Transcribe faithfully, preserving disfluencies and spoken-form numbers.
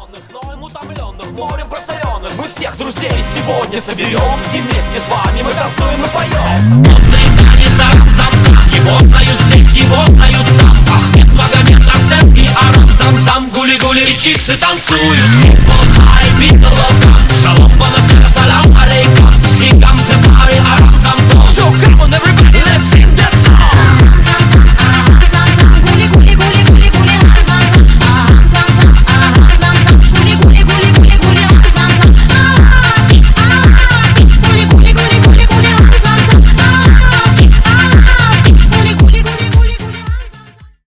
влюбленных, сноем утомленных, морем просоленных. Мы всех друзей сегодня соберем, и вместе с вами мы танцуем и поем. Модный танец арам-зам-зам, его знают здесь, его знают там. Ахмед, Магомед, Арсен и Арам-зам-зам, гули-гули и чиксы танцуют. Хип-хоп, хай, people welcome, шалом.